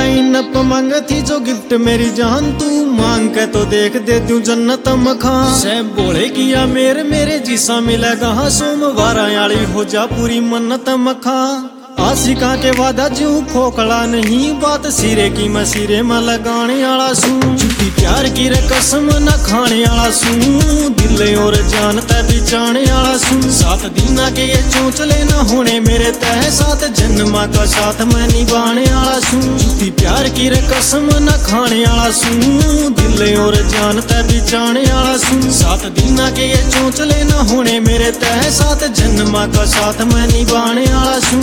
Line up मांगती जो gift मेरी जान, तू मांग के तो देख देती जन्नत मखान। से बोले किया मेरे जिसा मिलेगा हाँ, सोमवार आली हो जा पूरी मन्नत मखान। आशिका के वादा जू खोखला नहीं, बात सिरे की मैं सिरे में लगाने आला सू। झूठी प्यार की रे कसम न खाने आला सू, दिल और जान तै बिचाने आला सू। 7 दिन के ये चोंचले न होने मेरे तह, 7 जन्मा का साथ मैं निभाने आला सू। झूठी प्यार की रे कसम न खाने आला सू, दिल और जान तै बिचाने आला सू। 7 दिन के ये चोंचले न होने मेरे तह, 7 जन्मा का साथ मैं निभाने आला सू।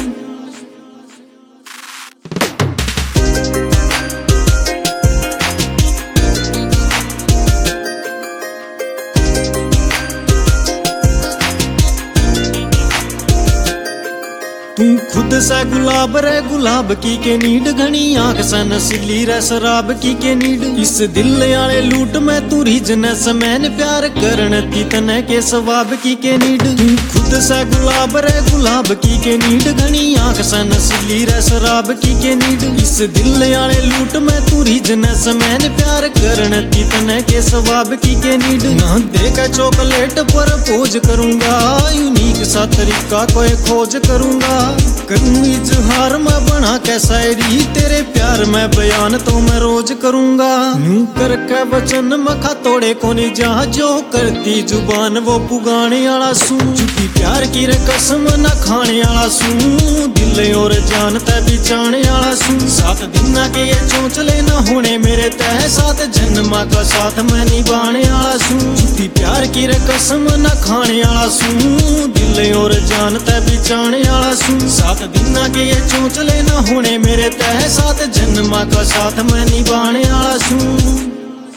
तू खुद से गुलाब रे गुलाब की के नीड, घनी आंख से नसीली रे शराब की के नीड। इस दिल आले लूट में तू रिजने से मैंने प्यार करने ती तने के सवाब की के नीड। तू खुद से गुलाब रे गुलाब की के नीड, घनी आंख से नसीली रे शराब की के नीड। इस दिल आले लूट में तू रिजने से मैंने प्यार करने ती तने के सवाब की के नीड। ना देकर चॉकलेट पर पोज करूंगा, यूनिक सा तरीका कोई खोज करूंगा। करूं इजहार मैं बना के शायरी, तेरे प्यार में बयान तो मैं रोज करूंगा। यूं करके वचन मखा तोड़े कोनी जहाँ, जो करती जुबान वो पुगाने आला सू। झूठी प्यार की रे कसम न खाने आला सू, दिल और जान तै बिचाने आला सू। 7 दिन के ये चोंचले न होने मेरे तह, 7 जन्मा का साथ मैं निभाने आला सू। झूठी प्यार की रे कसम न खाने आला सू, दिल और जान तै बिचाने आला सू। 7 दिन के ये चोंचले न होने मेरे तह, 7 जन्मा का साथ मैं निभाने आला सू।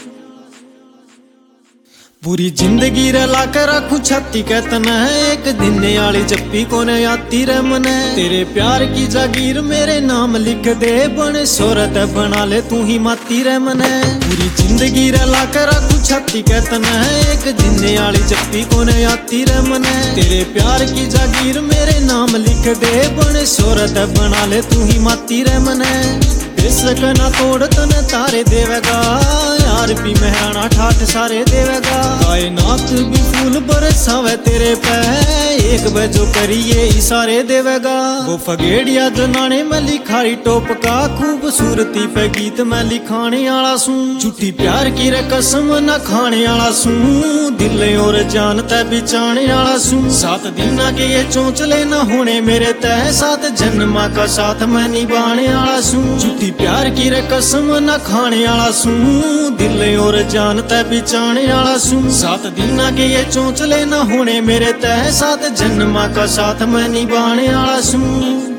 पूरी जिंदगी रला के रखू छत्ती के तने, एक दिन आली जप्पी को ने आती रे मने। तेरे प्यार की जागीर मेरे नाम लिख दे, बने शोहरत बना ले तू ही माती रे मने। पूरी जिंदगी रला के रखू छत्ती के तने, एक दिन आली जप्पी को ने आती रे मने। तेरे प्यार की जागीर मेरे नाम लिख दे, बने शोहरत बना ले तू ही माती रे मने। बेशक ना तोड़ तने तारे देवेगा, यार भी मेहराना ठाठ सारे देवेगा। कायनात भी फूल बरसावे तेरे पे, एक बजो करिए इशारे देवेगा। वो फगेड़िया जनाने में लिखाई टोप का, खूबसूरती पे गीत में लिखाने आला सू। झूठी प्यार की रे कसम न खाने आला सू, दिल और जान तै बिचाने आला सू। 7 दिन के ये चोंचले न होने मेरे तह, 7 जन्मा का साथ मैं निभाने आला सू। झूठी प्यार की रे कसम न खाने आला सू, दिल और जान तै बिचाने आला सू। 7 दिन के ये चोंचले न होने मेरे तह, 7 जन्मा का साथ मैं निभाने आला सू।